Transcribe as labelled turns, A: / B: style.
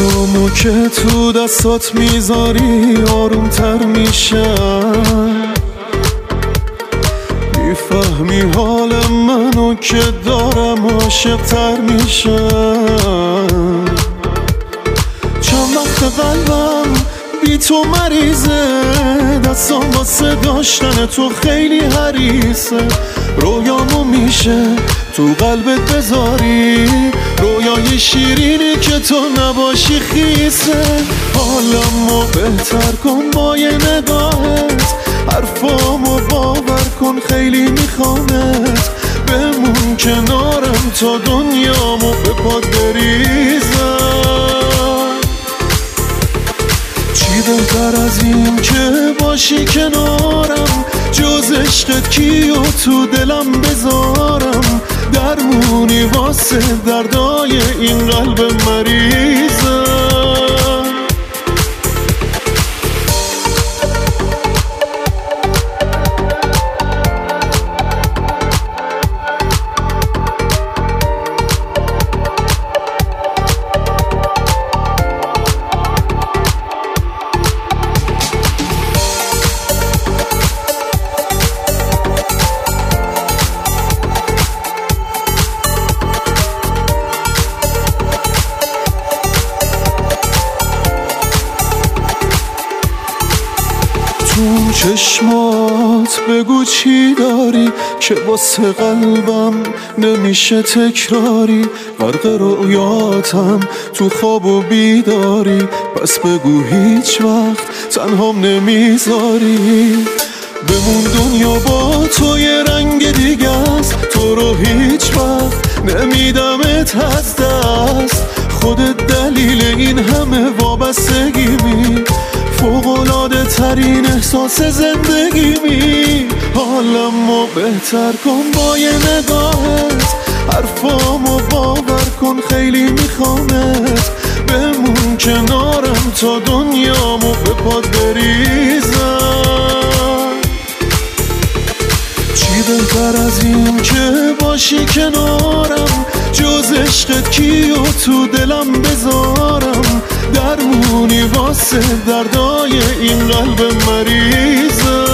A: دستامو که تو دستات میذاری آرومتر میشم، میفهمی حال منو که دارم عاشق‌تر میشم. چند وقت قلبم بی تو مریضه، دستام واسه داشتن تو خیلی حریصه. رویامو میشه تو قلبت بذاری، رویای شیرینی که تو نباشی خیسه. حالمو بهتر کن با یه نگاهت، حرفامو باور کن خیلی میخوامت. بمون کنارم تا دنیامو به پات بریزم. چی بهتر از این که باشی کنارم، جز عشقت کیو تو دلم بذارم. درمونی واسه دردای این قلب مریضم. تو چشمات بگو چی داری که واسه قلبم نمیشه تکراری. غرق رویاتم تو خواب و بیداری، پس بگو هیچ وقت تنهام نمیذاری. بمون دنیا با تو یه رنگ دیگه است، تو رو هیچ وقت نمیدمت از دست. خودت دلیل این همه وابستگیمی، فوق‌العاده ترین احساس زندگیمی. حالمو بهتر کن با یه نگاهت، حرفامو باور کن خیلی میخوامت. بمون کنارم تا دنیامو به پات بریزم. چی بهتر از این که باشی کنارم، جز عشقت کیو تو دلم بذارم. درمونی واسه دردای این قلب مریضم.